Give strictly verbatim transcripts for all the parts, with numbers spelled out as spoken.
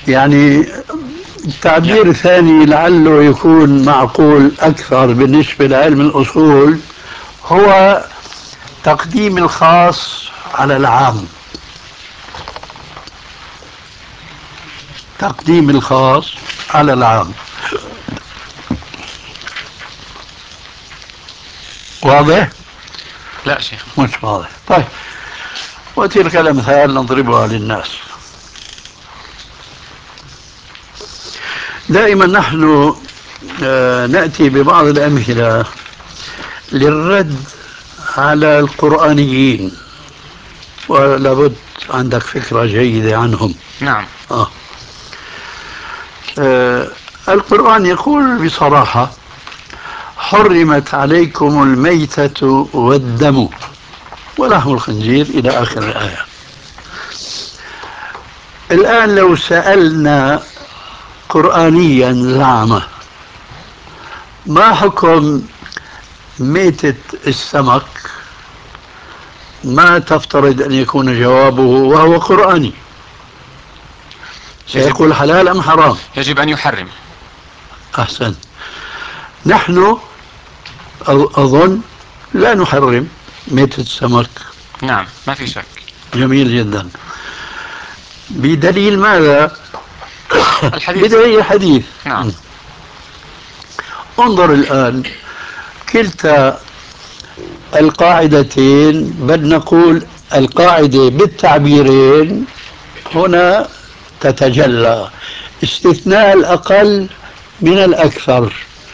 يعني تعبير يعني ثاني لعله يكون معقول أكثر بالنسبة لعلم الأصول هو تقديم الخاص على العام. تقديم الخاص على العام. واضح؟ لا شيخ. مش واضح. طيب، وتلك الأمثال نضربها للناس. دائما نحن آه، نأتي ببعض الأمثلة للرد على القرآنيين، ولابد عندك فكرة جيدة عنهم. نعم. آه. آه القرآن يقول بصراحة: حرمت عليكم الميتة والدم ولحم الخنزير إلى آخر الآية. الآن لو سألنا قرآنيا زعمه ما حكم ميتة السمك، ما تفترض أن يكون جوابه وهو قرآني؟ يجب سيقول حلال أم حرام؟ يجب أن يحرم. أحسن. نحن أظن لا نحرم ميتة السمك. نعم، ما في شك. جميل جدا. بدليل ماذا؟ الحديث. بدليل الحديث. نعم. انظر الآن، كلتا القاعدتين، بل نقول القاعدة بالتعبيرين هنا تتجلى: استثناء الأقل من الأكثر،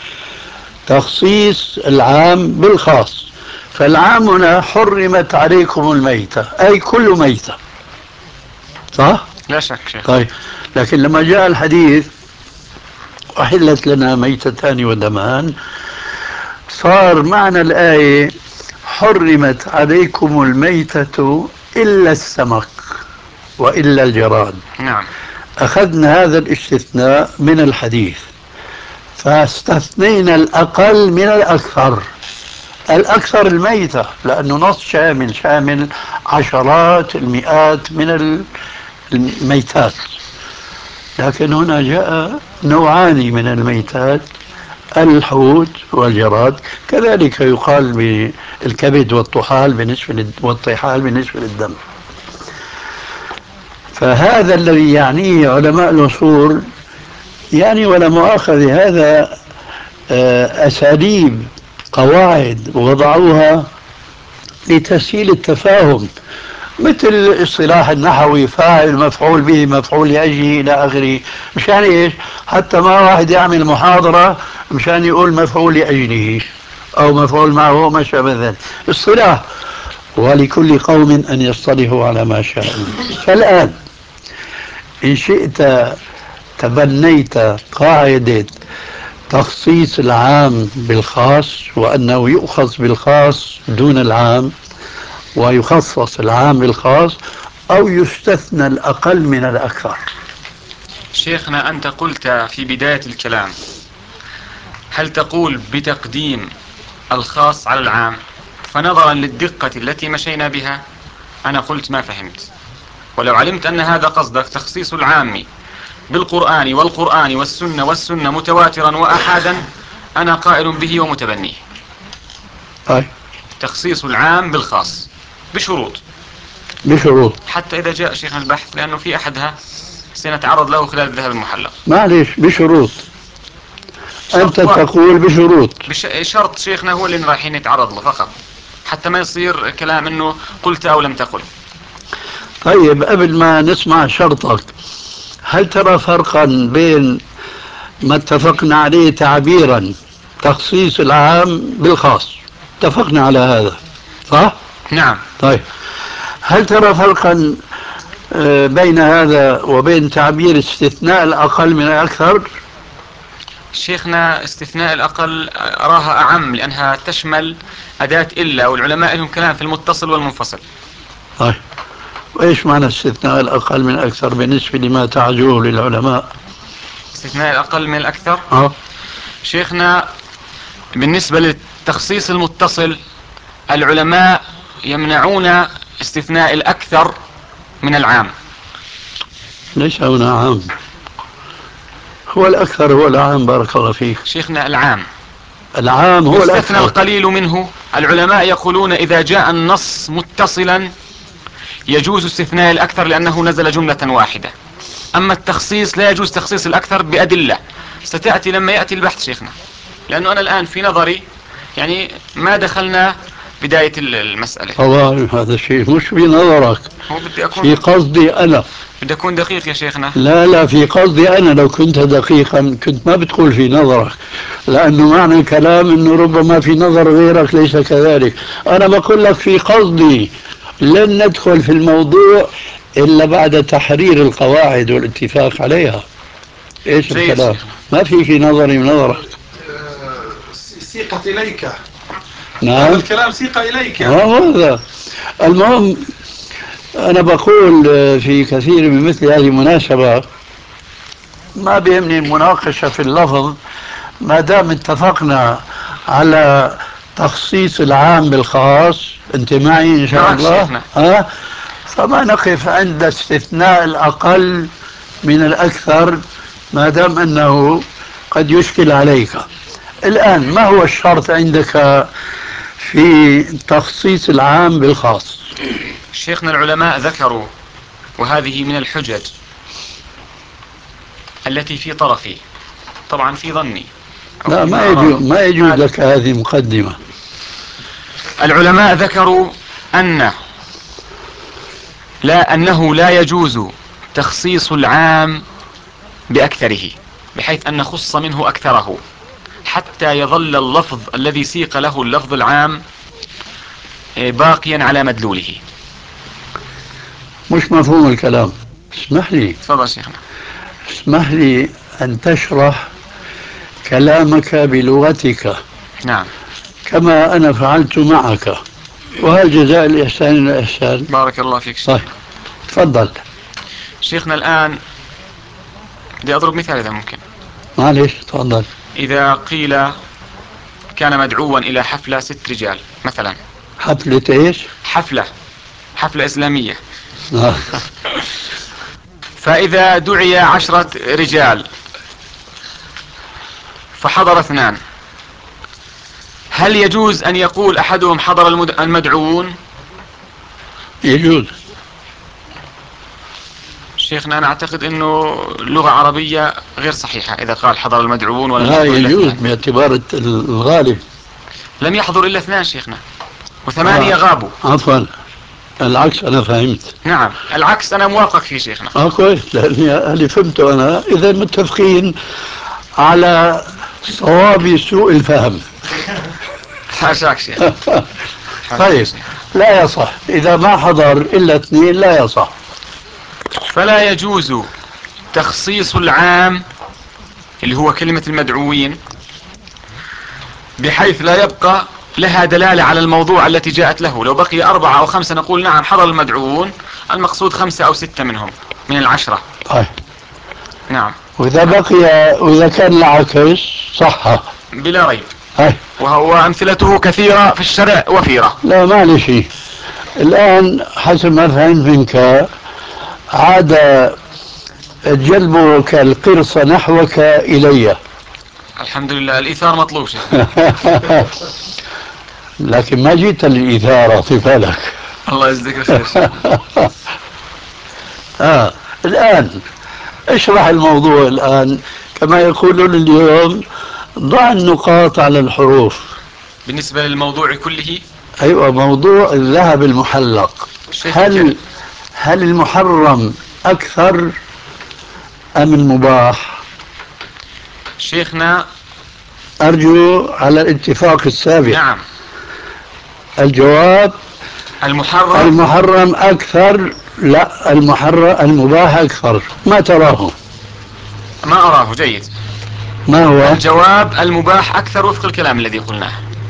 تخصيص العام بالخاص. فالعام هنا حرمت عليكم الميتة، أي كل ميتة، صح؟ لا شك شيخ. طيب، لكن لما جاء الحديث أحلت لنا ميتتان ودمان، صار معنى الآية حرمت عليكم الميتة إلا السمك وإلا الجراد. نعم. أخذنا هذا الاستثناء من الحديث فاستثنينا الأقل من الأكثر. الأكثر الميتة، لأنه نص شامل شامل عشرات المئات من الميتات. لكن هنا جاء نوعان من الميتات: الحوت والجراد. كذلك يقال بالكبد والطحال بالنسبة والطحال بالنسبة للدم. فهذا الذي يعنيه علماء الأصول، يعني ولا مؤاخذة، هذا أساليب قواعد وضعوها لتسهيل التفاهم، مثل الاصطلاح النحوي: فاعل مفعول به مفعول لأجله إلى آخره. مشان إيش؟ حتى ما واحد يعمل محاضرة مشان يقول مفعول لأجله أو مفعول معه ما شابه ذلك. اصطلاح، ولكل قوم أن يصطلحوا على ما شاءوا. فالآن إن شئت تبنيت قاعدة تخصيص العام بالخاص، وأنه يؤخذ بالخاص دون العام ويخصص العام بالخاص، أو يستثنى الأقل من الأكثر. شيخنا، أنت قلت في بداية الكلام: هل تقول بتقديم الخاص على العام؟ فنظرا للدقة التي مشينا بها أنا قلت ما فهمت. ولو علمت أن هذا قصدك تخصيص العام بالقرآن والقرآن والسنة والسنة متواترا وأحادا، أنا قائل به ومتبنيه. طيب. تخصيص العام بالخاص بشروط. بشروط. حتى إذا جاء شيخنا البحث، لأنه في أحدها سنتعرض له خلال الذهب المحلق. معلش، بشروط. أنت شرط واحد. تقول بشروط. بش... شرط شيخنا هو اللي رايحين نتعرض له فقط، حتى ما يصير كلام انه قلت او لم تقل. طيب، قبل ما نسمع شرطك، هل ترى فرقا بين ما اتفقنا عليه تعبيرا تخصيص العام بالخاص؟ اتفقنا على هذا، صح؟ نعم. طيب، هل ترى فرقا آه، بين هذا وبين تعبير استثناء الأقل من الأكثر؟ شيخنا، استثناء الأقل أراها أعم لأنها تشمل أداة إلا، والعلماء لهم كلام في المتصل والمنفصل. طيب، وإيش معنى استثناء الأقل من الأكثر بالنسبة لما تعجوه للعلماء؟ استثناء الأقل من الأكثر. أه؟ شيخنا، بالنسبة للتخصيص المتصل العلماء يمنعون استثناء الأكثر من العام. ليس هنا عام. هو الأكثر هو العام، بارك الله فيك. شيخنا العام العام هو يستثنى الأكثر. القليل منه. العلماء يقولون إذا جاء النص متصلا يجوز استثناء الأكثر لأنه نزل جملة واحدة. أما التخصيص لا يجوز تخصيص الأكثر بأدلة ستأتي لما يأتي البحث شيخنا، لأنه أنا الآن في نظري يعني ما دخلنا بداية المسألة. طبعا هذا الشيء مش في نظرك، هو بدي أكون في قصدي أنا. بدي أكون دقيق يا شيخنا. لا لا، في قصدي أنا. لو كنت دقيقا كنت ما بتقول في نظرك، لأنه معنى الكلام أنه ربما في نظر غيرك ليس كذلك. أنا بقول لك في قصدي. لن ندخل في الموضوع إلا بعد تحرير القواعد والاتفاق عليها. إيش جيد الكلام؟ شيخنا. ما في في نظري ونظرك. سيقت إليك. هذا نعم. الكلام سيق إليك. آه، هذا المهم. أنا بقول في كثير من مثل هذه المناسبات ما بيهمني المناقشة في اللفظ ما دام اتفقنا على تخصيص العام بالخاص. أنت معي إن شاء نعم الله؟ شيخنا. ها؟ فما نقف عند استثناء الأقل من الأكثر ما دام أنه قد يشكل عليك. الآن ما هو الشرط عندك في تخصيص العام بالخاص؟ شيخنا العلماء ذكروا، وهذه من الحجج التي في طرفي، طبعا في ظني أو لا، فيما ما أراه. يجوز ما يجوز لك هذه مقدمة. العلماء ذكروا أن لا أنه لا يجوز تخصيص العام بأكثره، بحيث أن نخص منه أكثره حتى يظل اللفظ الذي سيق له اللفظ العام باقيا على مدلوله. مش مفهوم الكلام. اسمح لي تفضل شيخنا. اسمح لي أن تشرح كلامك بلغتك نعم. كما أنا فعلت معك، وهل جزاء الإحسان الإحسان. بارك الله فيك طيب شيخنا. تفضل. شيخنا الآن بدي أضرب مثال إذا ممكن. معلش تفضل. إذا قيل كان مدعوا إلى حفلة ست رجال مثلا. حفلة إيش؟ حفلة حفلة إسلامية. آه. فإذا دعي عشرة رجال فحضر اثنان، هل يجوز أن يقول أحدهم حضر المدعوون؟ يجوز. شيخنا أنا أعتقد أنه لغة عربية غير صحيحة إذا قال حضر المدعوون ولم لا يحضر إلا يجوز اثنان. باعتبار الغالب. لم يحضر إلا اثنان شيخنا، وثمانية آه. غابوا. عفوا، العكس. أنا فهمت. نعم العكس أنا موافق فيه شيخنا. اه كويس، لأني اللي فهمته أنا إذا متفقين على صواب سوء الفهم. حاشاك شيخ. طيب لا يصح إذا ما حضر إلا اثنين، لا يصح. فلا يجوز تخصيص العام اللي هو كلمة المدعوين بحيث لا يبقى لها دلالة على الموضوع التي جاءت له. لو بقي أربعة أو خمسة نقول نعم حضر المدعوون، المقصود خمسة أو ستة منهم من العشرة. طيب. نعم. وإذا بقي وإذا كان العكس صح بلا ريب. هاي. وهو أمثلته كثيرة في الشرع وفيرة. لا معلش، الآن حسب ما فهمت منك عاد جلبك القرص نحوك إلي. الحمد لله الإيثار مطلوب شيء. لكن ما جيت للإثارة طفالك. الله يجزيك الخير. آه. الآن اشرح الموضوع الآن كما يقولون اليوم، ضع النقاط على الحروف. بالنسبة للموضوع كله. أيوة، موضوع الذهب المحلق. هل هل المحرم أكثر أم المباح؟ شيخنا أرجو على الاتفاق السابق. نعم. الجواب المحرم المحرم أكثر. لا، المحرم المباح أكثر. ما تراه؟ ما أراه جيد. ما هو الجواب؟ المباح أكثر وفق الكلام الذي قلناه.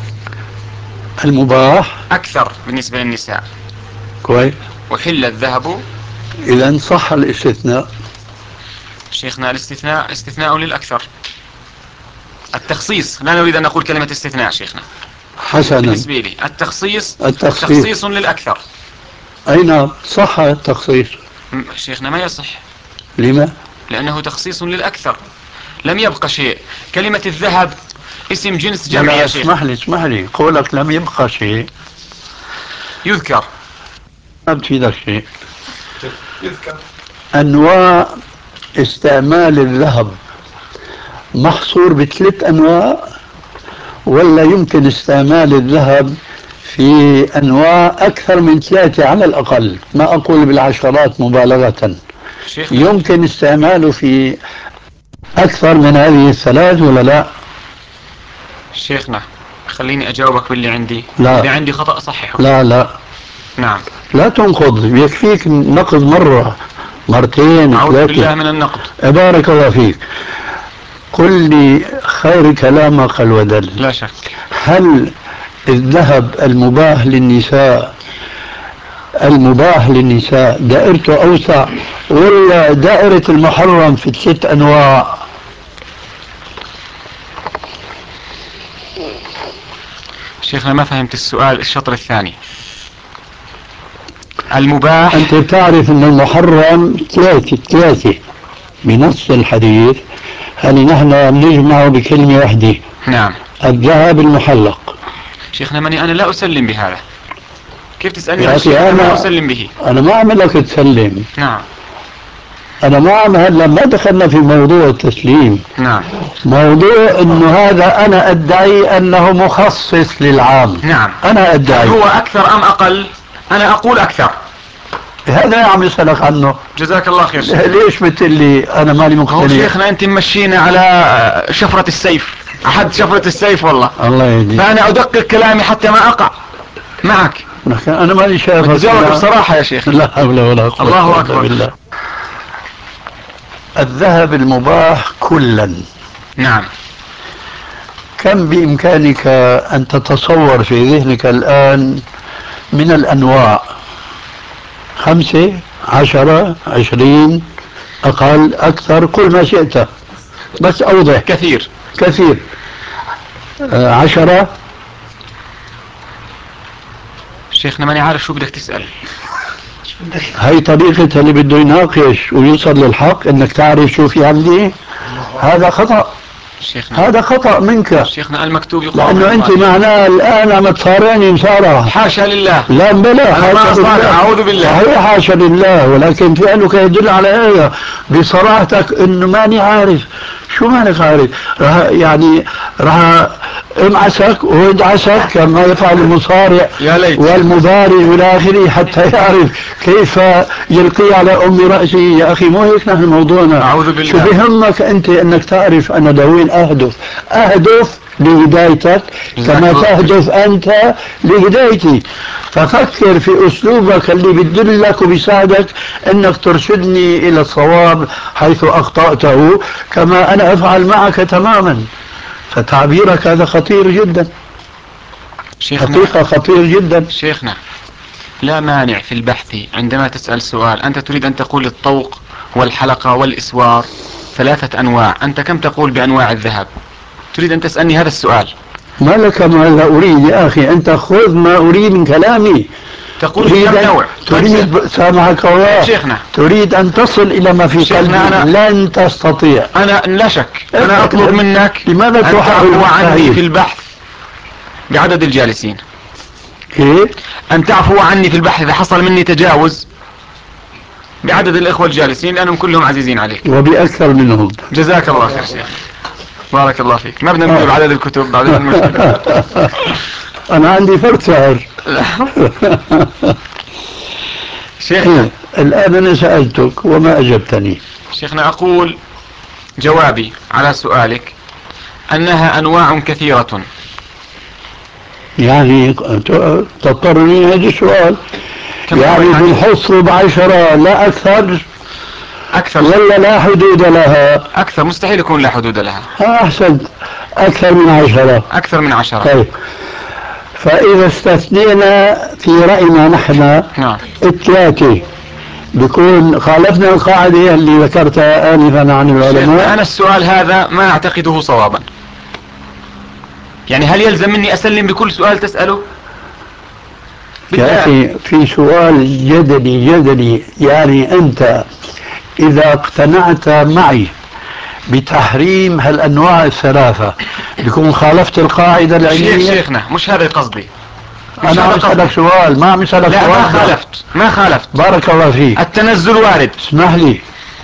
المباح أكثر بالنسبة للنساء. كويس. وحل الذهب. إذا صح الاستثناء. شيخنا الاستثناء استثناء للأكثر. التخصيص لا نريد أن نقول كلمة استثناء شيخنا. حسنا. بالنسبة لي التخصيص التخصيص تخصيص للأكثر. أي نعم صح التخصيص. شيخنا ما يصح. لما؟ لأنه تخصيص للأكثر. لم يبقى شيء. كلمة الذهب اسم جنس جمع لا يا شيخ. اسمح لي اسمح لي، قولك لم يبقى شيء يذكر. ما بتفيدك شيء. يذكر. أنواع استعمال الذهب محصور بثلاث أنواع، ولا يمكن استعمال الذهب في أنواع أكثر من ثلاثة على الأقل، ما أقول بالعشرات مبالغة؟ شيخنا يمكن استعماله في أكثر من هذه الثلاث ولا لا؟ شيخنا خليني أجاوبك باللي عندي، لا إذا عندي خطأ صححه. لا لا نعم. لا تنقض، يكفيك نقض مرة مرتين أعوذ ثلاثة. بالله من النقد. بارك الله فيك. قل لي خير كلامك الودل. لا شك. هل الذهب المباح للنساء المباح للنساء دائرته أوسع ولا دائرة المحرم في الست أنواع؟ شيخنا ما فهمت السؤال، الشطر الثاني. المباح. أنت بتعرف أن المحرم ثلاثة ثلاثة بنص الحديث، هل نحن نجمع بكلمة واحدة؟ نعم. الذهب المحلق. شيخنا ماني أنا لا أسلم بهذا. كيف تسألني يا عن أخي شيء أنا أنا لا أسلم به؟ أنا ما أعملك تسلم. نعم. أنا ما عم هلا ما دخلنا في موضوع التسليم. نعم. موضوع إنه هذا أنا أدعي أنه مخصص للعام. نعم. أنا أدعي. هل هو أكثر أم أقل؟ أنا أقول أكثر. هذا عم يسألك عنه. جزاك الله خير. ليش بتقول لي أنا مالي هو مقتنع؟ شيخنا أنت مشينا على شفرة السيف، أحد شفرة السيف والله. الله يهديك. فأنا أدقق كلامي حتى ما أقع معك. أنا مالي شايفك. بتجاوب بصراحة يا شيخ. لا حول ولا قوة. الله أكبر. بالله. الذهب المباح كلا. نعم. كم بإمكانك أن تتصور في ذهنك الآن من الأنواع؟ خمسة، عشرة، عشرين، أقل، أكثر، قل ما شئت بس أوضح. كثير. كثير. آه عشرة. شيخنا ماني عارف شو بدك تسأل. هاي طريقة اللي بده يناقش ويوصل للحق، انك تعرف شو في عندي. هذا خطأ. شيخنا هذا خطأ منك. شيخنا المكتوب يقال. لأنه أنت معناه الآن عم تصارعني مصارعة. حاشا لله. لا بلا حاشا لله. أعوذ بالله. صحيح حاشا لله، ولكن فعلك يدل على هذا بصراحتك إنه ماني عارف. شو مانك عارف؟ رح يعني رح امعسك وادعسك كما يفعل المصارع والمبارع والى اخره حتى يعرف كيف يلقي على ام راسه. يا اخي مو هيك نحن موضوعنا. أعوذ بالله. شو بهمك انت انك تعرف انا لوين اهدف؟ اهدف لهدايتك كما تهدف انت لهدايتي. ففكر في اسلوبك اللي بيدلك وبيساعدك انك ترشدني الى الصواب حيث اخطأته، كما انا افعل معك تماما. فتعبيرك هذا خطير جدا. شيخنا حقيقة خطير جدا. شيخنا لا مانع في البحث عندما تسأل سؤال. أنت تريد أن تقول الطوق والحلقة والإسوار ثلاثة أنواع، أنت كم تقول بأنواع الذهب؟ تريد أن تسألني هذا السؤال. ما لك ما لا أريد يا أخي، أنت خذ ما أريد من كلامي. تقول في كم نوع؟ تريد سامحك الله شيخنا تريد أن تصل إلى ما في قلبي. أنا لن تستطيع. أنا لا شك أنا أطلب منك لماذا أن تحاول تعفو عني في البحث بعدد الجالسين. إيه؟ أن تعفو عني في البحث إذا حصل مني تجاوز بعدد الإخوة الجالسين لأنهم كلهم عزيزين عليك. وبأكثر منهم. جزاك الله خير شيخ. بارك الله فيك. ما بدنا نقول بعدد الكتب بعدد المشكلة. أنا عندي فرق سعر. شيخنا الآن أنا سألتك وما أجبتني. شيخنا أقول جوابي على سؤالك أنها أنواع كثيرة. يعني تضطرني هذا السؤال. يعني بالحصر بعشرة لا أكثر. أكثر ولا لا حدود لها؟ أكثر مستحيل يكون لا حدود لها. أحسن. أكثر من عشرة. أكثر من عشرة. طيب فإذا استثنينا في رأينا نحن نعم الثلاثة بيكون خالفنا القاعدة اللي ذكرتها آنفا عن العلماء. أنا السؤال هذا ما أعتقده صوابا. يعني هل يلزم مني أسلم بكل سؤال تسأله؟ يا أخي في سؤال جدلي جدلي. يعني أنت إذا اقتنعت معي بتحريم هالأنواع الثلاثة بيكون خالفت القاعدة شيخ العلمية؟ شيخنا مش هذا قصدي. مش أنا هذا عم أسألك قصدي. سؤال، ما عم أسألك لا سؤال. ما خالفت ما خالفت. بارك الله فيك. التنزل وارد. اسمح لي،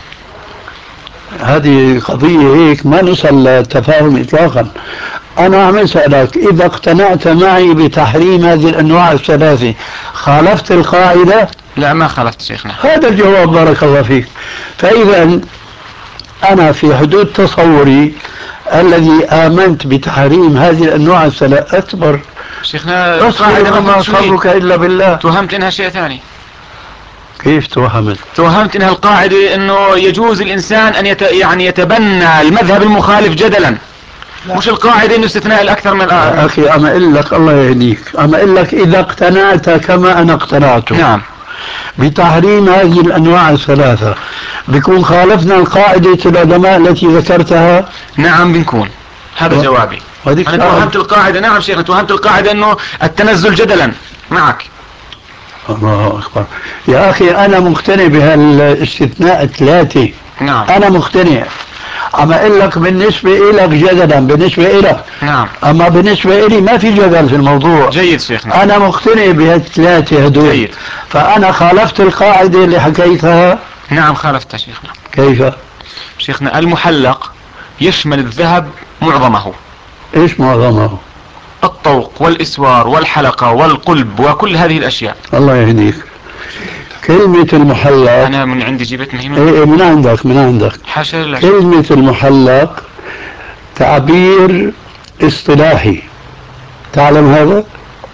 هذه قضية هيك ما نسأل تفاهم إطلاقا. أنا عم أسألك إذا اقتنعت معي بتحريم هذه الأنواع الثلاثة خالفت القاعدة؟ لا ما خالفت شيخنا. هذا الجواب، بارك الله فيك. فإذا أنا في حدود تصوري الذي آمنت بتحريم هذه الأنواع الثلاثة أكبر. شيخنا أصبر القاعدة ما وما فهمت شو هي. صبرك إلا بالله. توهمت انها شيء ثاني. كيف توهمت؟ توهمت انها القاعدة انه يجوز الانسان ان يت... يعني يتبنى المذهب المخالف جدلا. مش القاعدة انه استثناء الاكثر من يا الآخر. أخي أما أقول لك الله يهديك، أما أقول لك إذا اقتنعت كما أنا اقتنعت نعم بتحريم هذه الأنواع الثلاثة بيكون خالفنا القاعدة العلماء التي ذكرتها. نعم بنكون. هذا و... جوابي. وهذيك انا صعب. توهمت القاعدة. نعم شيخنا توهمت القاعدة انه التنزل جدلا معك. الله أكبر. يا أخي أنا مقتنع بهالاستثناء الثلاثة. نعم أنا مقتنع. أما أقول لك بالنسبة إلك جدلا بالنسبة إلك. نعم. أما بالنسبة إلي ما في جدل في الموضوع. جيد شيخنا. أنا مقتنع بهالثلاثة هدول. جيد. فأنا خالفت القاعدة اللي حكيتها. نعم خالفتها شيخنا. كيف؟ شيخنا المحلق يشمل الذهب معظمه. إيش معظمه؟ الطوق والإسوار والحلقة والقلب وكل هذه الأشياء. الله يهديك. كلمة المحلق أنا من عندي جبت مهمة. إيه من عندك من عندك. حاشا لله. كلمة المحلق تعبير اصطلاحي، تعلم هذا؟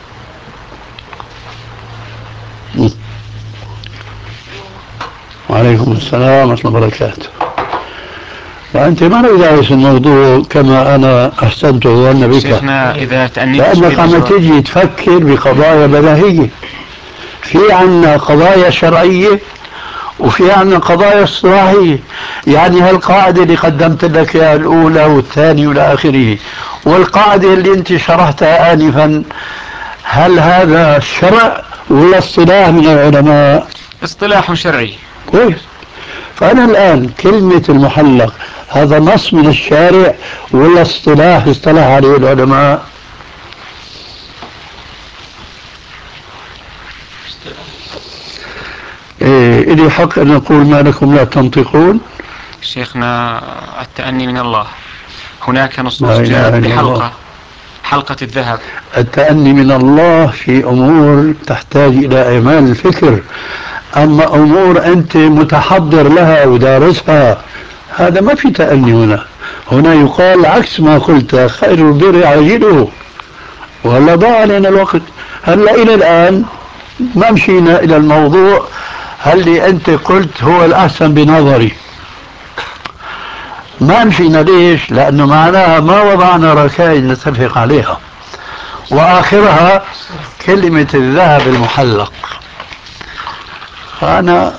وعليكم السلام ورحمة الله وبركاته. وأنت ما دارس الموضوع كما أنا أحسنت ظن بك. شيخنا إذا تأنيت لأنك عم تجي تفكر بقضايا بديهية. في عنا قضايا شرعية وفي عنا قضايا اصطلاحية. يعني هالقاعدة اللي قدمت لك يا الأولى والثانية والى آخره، والقاعدة اللي أنت شرحتها آنفا، هل هذا شرع ولا اصطلاح من العلماء؟ اصطلاح شرعي. كويس. فأنا الآن كلمة المحلق هذا نص من الشارع ولا اصطلاح اصطلح عليه العلماء؟ إيه إلي حق أن أقول ما لكم لا تنطقون؟ شيخنا التأني من الله. هناك نصوص لا إله جاءت إلا الله. بحلقة حلقة الذهب. التأني من الله في أمور تحتاج إلى إعمال الفكر، أما أمور أنت متحضر لها ودارسها هذا ما في تأني هنا. هنا يقال عكس ما قلت، خير البر عاجله. وهلا ضاع علينا الوقت. هلا إلى الآن ما مشينا إلى الموضوع اللي أنت قلت هو الأحسن بنظري. ما مشينا ليش؟ لأنه معناها ما وضعنا ركائز نتفق عليها، وآخرها كلمة الذهب المحلق. أنا